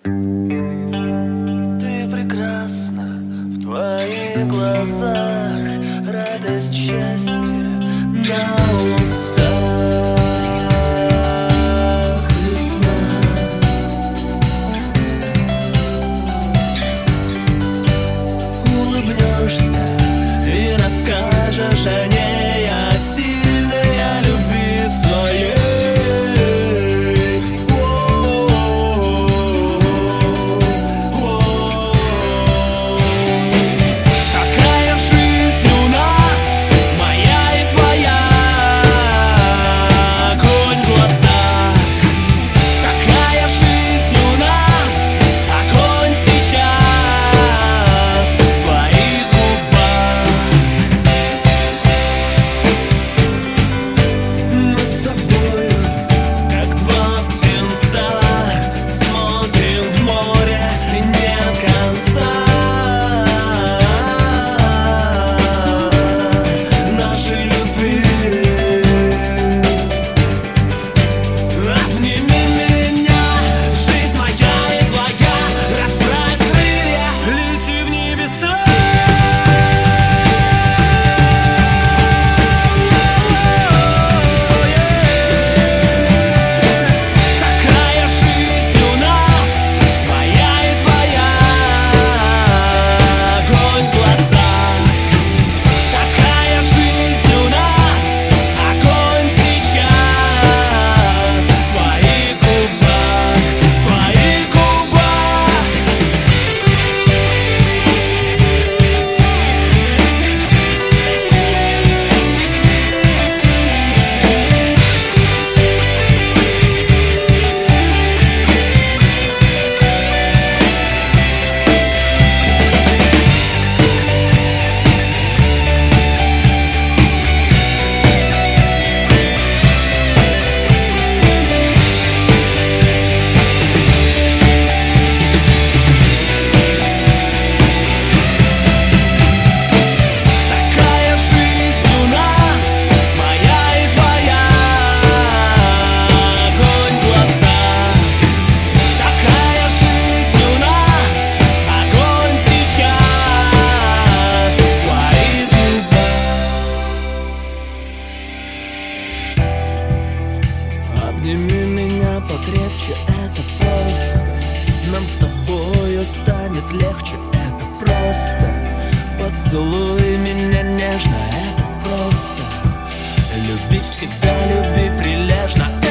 Ты прекрасна, в твоих глазах радость, счастье на устах, весна. Улыбнешься и расскажешь о ней, о сильной, о любви своей. Такая жизнь у нас, моя и твоя, огонь в глазах. Такая жизнь у нас, огонь сейчас в твоих губах. Мы с тобою, как два птенца, смотрим в море и нет конца нашей любви. Обними меня, жизнь моя и твоя, расправь крылья, лети в небеса. Такая жизнь у нас, моя и твоя, огонь в глазах. Такая жизнь у нас, огонь сейчас в твоих губах, в твоих губах. Такая жизнь у нас, моя и твоя, огонь в глазах. Такая жизнь у нас, огонь сейчас в твоих губах. Обними меня покрепче, это просто. Нам с тобою станет легче, это просто. Поцелуй меня нежно, это просто. Люби всегда, люби прилежно.